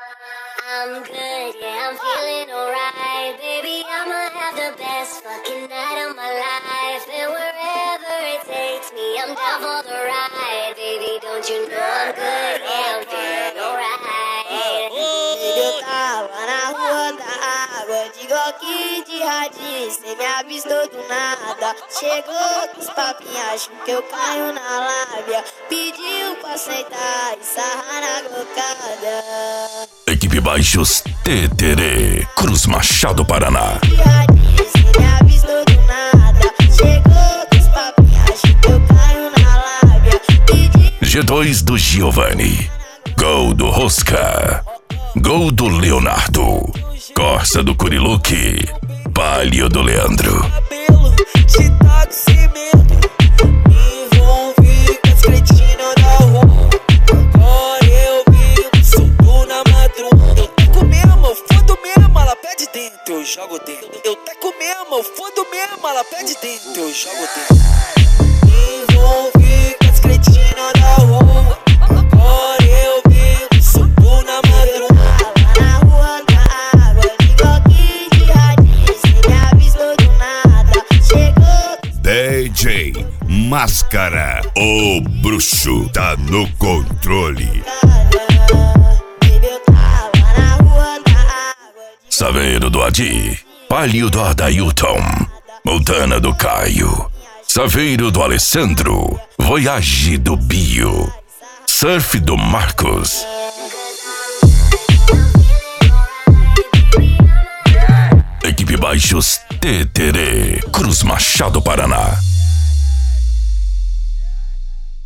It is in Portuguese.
I'm good, yeah, I'm feeling alright. Baby, I'ma have the best fucking night of my life. And wherever it takes me, I'm down for the ride. Baby, don't you know I'm good, yeah, I'm feeling alright. Baby, eu tava na rua da água, de Glock de radinho, cê me avistou do nada. Chegou com os papinhos, acho que eu caio na lábia. Pediu pra sentar e sarrar na glocada. Equipe Baixos TTD, Cruz Machado, Paraná. Cê me avistou do nada. Chegou com os papinhos, acho que eu caio na lábia. G2 do Giovanni, gol do Rosca, gol do Leonardo, Corsa do Curiluque, Palio do Leandro. Cabelo chitado, cimento, me envolvi com as cretinas da rua. Agora eu vivo solto na madruga. Eu taco mesmo, eu fodo mesmo, ela pede dentro, eu jogo dentro. Eu taco mesmo, eu fodo mesmo, ela pede dentro, eu jogo dentro. Me envolvi com as cretinas da rua. Agora eu vivo solto na madruga. Na rua da água, de Glock de radinho, cê me avistou do nada. Chegou DJ Máscara, o bruxo tá no controle. baby, eu tava na rua da água. Saveiro do Adi, Palio do Adailton, Montana do Caio, Saveiro do Alessandro, Voyage do Bio, Surf do Marcos. Equipe Baixos TTD, Cruz Machado, Paraná.